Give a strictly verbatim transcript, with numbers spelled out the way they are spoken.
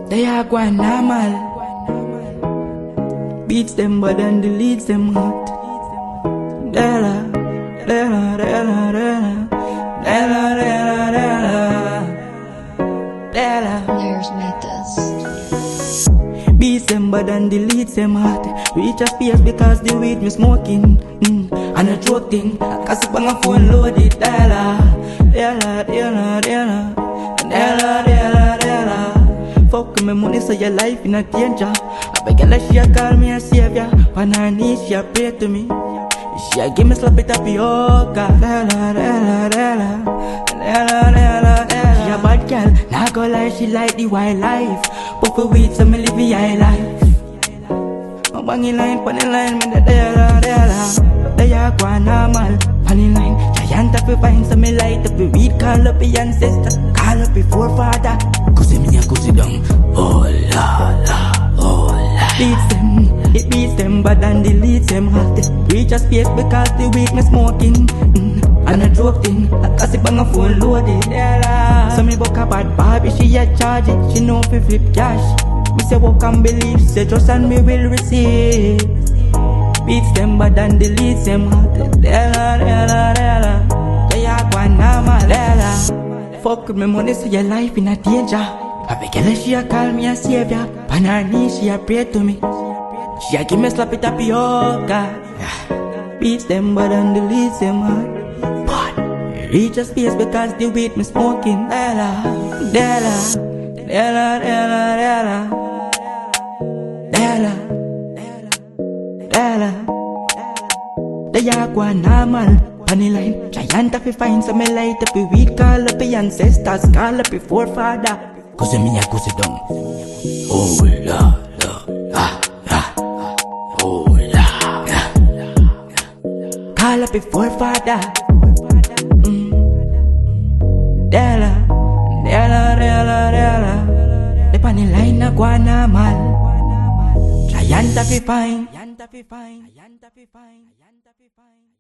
They are going normal. Beats them but then deletes them hot. Dela, dela, dela, dela, dela, dela, dela, dela. There's Matas. Beats them but then deletes them hot. Reach a space because the weed me smoking. Mm. And a joke thing, cause if I'm a phone loaded. Dela, dela, dela, dela, dela, dela, dela. Fuck me money so your life in a danger. I beg her she a call me a savior. On her knees she a pray to me. She a give me slap it up yoga. Dela, dela, dela, dela, dela, dela. She a bad girl, nah go lie, she like the wildlife. But for weed so me live the high life. I'm banging line, funny line, me the dela, dela. They are going normal, funny line. Giant up you find so me light up the weed. Call up your ancestor, call up your forefather. Kusi me a kusi down, oh la la, oh la. Beats them, it beats them, but then deletes them hot. Reach a space because the weakness smoking. Mm. And a joke thing, cause if I'm a phone loaded. So me book a bad Barbie, she a charge it. She know fi flip cash. Me say walk and believe, say trust and me will receive. Beats them but then deletes them hot. Dela, dela, dela. They are going normal. Dela. Fuck with me money so your life in a danger. I beg her she a call me a savior. On her knees she a pray to me. She a give me slap it up yoga. Beats them but then deletes them hot. But reach a space because the weed me smoking. Dela, dela, dela, dela, dela, dela, dela. They are going normal. Funny line, giant if you find some light up your weed. Call up your ancestors, call up your forefather. Cause me a goose down. Oh la la, ah ah, oh la la. Call up your forefather. Mm. Dela, dela, dela, dela. The funny line a go normal. Giant if you find, giant if you find, giant if you find, giant if you find.